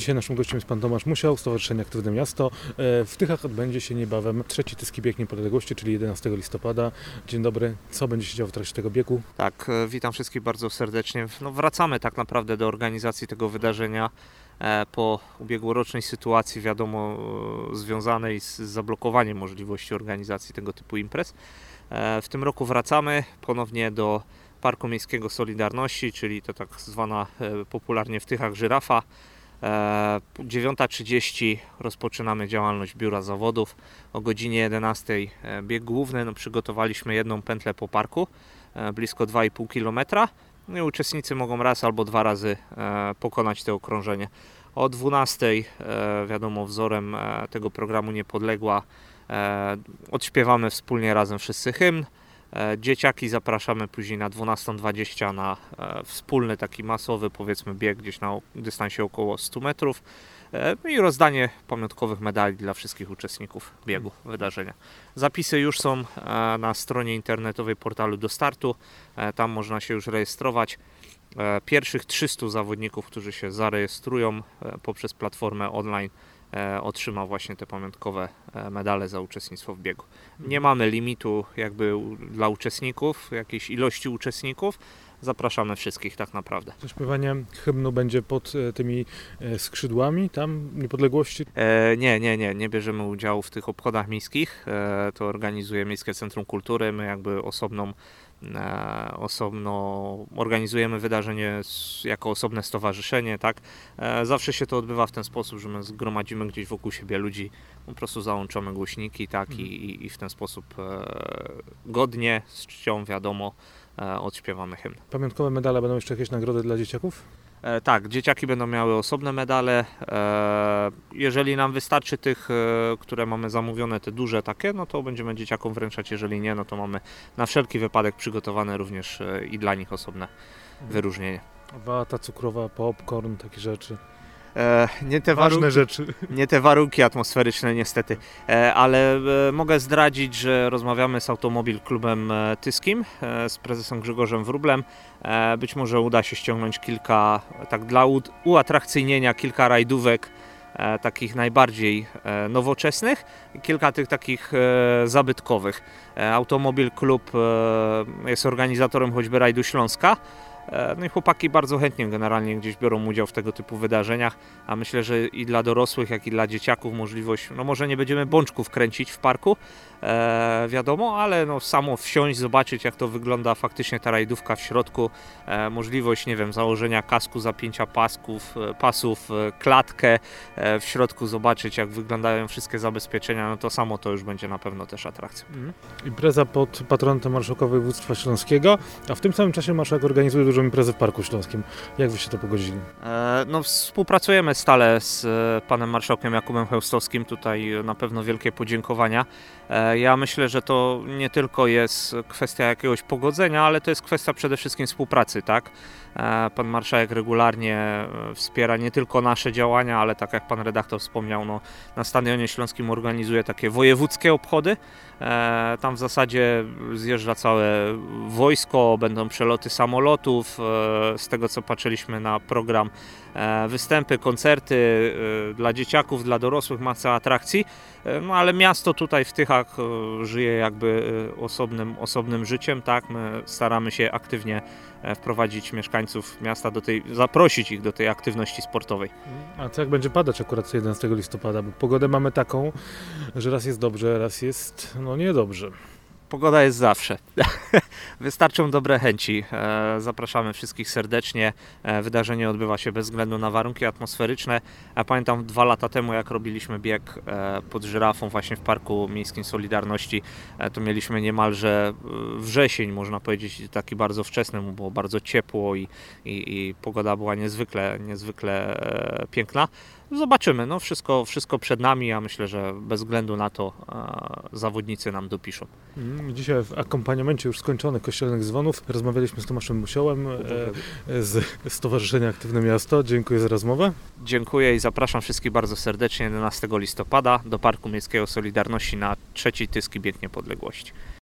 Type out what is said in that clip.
Dzisiaj naszym gościem jest pan Tomasz Musiał, Stowarzyszenie Aktywne Miasto. W Tychach odbędzie się niebawem trzeci Tyski Bieg Niepodległości, czyli 11 listopada. Dzień dobry. Co będzie się działo w trakcie tego biegu? Tak, witam wszystkich bardzo serdecznie. Wracamy tak naprawdę do organizacji tego wydarzenia po ubiegłorocznej sytuacji, wiadomo, związanej z zablokowaniem możliwości organizacji tego typu imprez. W tym roku wracamy ponownie do Parku Miejskiego Solidarności, czyli to tak zwana popularnie w Tychach żyrafa. 9:30 rozpoczynamy działalność biura zawodów. O godzinie 11 bieg główny. Przygotowaliśmy jedną pętlę po parku, blisko 2,5 km. I uczestnicy mogą raz albo dwa razy pokonać to okrążenie. O 12 wiadomo, wzorem tego programu Niepodległa odśpiewamy wspólnie razem wszyscy hymn. Dzieciaki zapraszamy później na 12:20 na wspólny taki masowy, powiedzmy, bieg gdzieś na dystansie około 100 metrów i rozdanie pamiątkowych medali dla wszystkich uczestników biegu, wydarzenia. Zapisy już są na stronie internetowej portalu do startu, tam można się już rejestrować. Pierwszych 300 zawodników, którzy się zarejestrują poprzez platformę online, otrzyma właśnie te pamiątkowe medale za uczestnictwo w biegu. Nie mamy limitu jakby dla uczestników, jakiejś ilości uczestników. Zapraszamy wszystkich tak naprawdę. Śpiewanie hymnu będzie pod tymi skrzydłami tam Niepodległości? Nie bierzemy udziału w tych obchodach miejskich. To organizuje Miejskie Centrum Kultury. My jakby osobno organizujemy wydarzenie jako osobne stowarzyszenie, tak? Zawsze się to odbywa w ten sposób, że my zgromadzimy gdzieś wokół siebie ludzi, po prostu załączamy głośniki, tak? I w ten sposób godnie, z czcią, wiadomo, odśpiewamy hymn. Pamiątkowe medale, będą jeszcze jakieś nagrody dla dzieciaków? Tak, dzieciaki będą miały osobne medale. Jeżeli nam wystarczy tych, które mamy zamówione, te duże takie, no to będziemy dzieciakom wręczać. Jeżeli nie, no to mamy na wszelki wypadek przygotowane również i dla nich osobne wyróżnienie. Wata cukrowa, popcorn, takie rzeczy. Nie te Ważne warunki, rzeczy. nie te warunki atmosferyczne niestety, ale mogę zdradzić, że rozmawiamy z Automobil Klubem Tyskim, z prezesem Grzegorzem Wróblem. Być może uda się ściągnąć kilka, tak dla uatrakcyjnienia, kilka rajdówek takich najbardziej nowoczesnych i kilka tych takich zabytkowych. Automobil Klub jest organizatorem choćby rajdu Śląska. No i chłopaki bardzo chętnie generalnie gdzieś biorą udział w tego typu wydarzeniach, a myślę, że i dla dorosłych, jak i dla dzieciaków możliwość, no może nie będziemy bączków kręcić w parku, wiadomo, ale no samo wsiąść, zobaczyć jak to wygląda faktycznie ta rajdówka w środku, możliwość, nie wiem, założenia kasku, zapięcia pasów, klatkę w środku, zobaczyć jak wyglądają wszystkie zabezpieczenia, no to samo to już będzie na pewno też atrakcją. Impreza pod patronatem Marszałka Województwa Śląskiego, a w tym samym czasie marszałek organizuje dużą imprezę w Parku Śląskim. Jak wy się to pogodzili? No, współpracujemy stale z panem marszałkiem Jakubem Chełstowskim. Tutaj na pewno wielkie podziękowania. Ja myślę, że to nie tylko jest kwestia jakiegoś pogodzenia, ale to jest kwestia przede wszystkim współpracy, tak? Pan marszałek regularnie wspiera nie tylko nasze działania, ale tak jak pan redaktor wspomniał, no, na Stadionie Śląskim organizuje takie wojewódzkie obchody. Tam w zasadzie zjeżdża całe wojsko, będą przeloty samolotów, z tego co patrzyliśmy na program, występy, koncerty dla dzieciaków, dla dorosłych, masa atrakcji, no ale miasto tutaj w Tychach żyje jakby osobnym życiem, tak? My staramy się aktywnie wprowadzić mieszkańców miasta zaprosić ich do tej aktywności sportowej. A co jak będzie padać akurat 11 listopada? Bo pogodę mamy taką, że raz jest dobrze, raz jest niedobrze. Pogoda jest zawsze. Wystarczą dobre chęci. Zapraszamy wszystkich serdecznie. Wydarzenie odbywa się bez względu na warunki atmosferyczne. Pamiętam 2 lata temu, jak robiliśmy bieg pod żyrafą właśnie w Parku Miejskim Solidarności, to mieliśmy niemalże wrzesień, można powiedzieć, taki bardzo wczesny, bo było bardzo ciepło i pogoda była niezwykle piękna. Zobaczymy, no wszystko przed nami, ja myślę, że bez względu na to zawodnicy nam dopiszą. Dzisiaj w akompaniamencie już skończonych kościelnych dzwonów rozmawialiśmy z Tomaszem Musiałem z Stowarzyszenia Aktywne Miasto. Dziękuję za rozmowę. Dziękuję i zapraszam wszystkich bardzo serdecznie 11 listopada do Parku Miejskiego Solidarności na trzeci Tyski Bieg Niepodległości.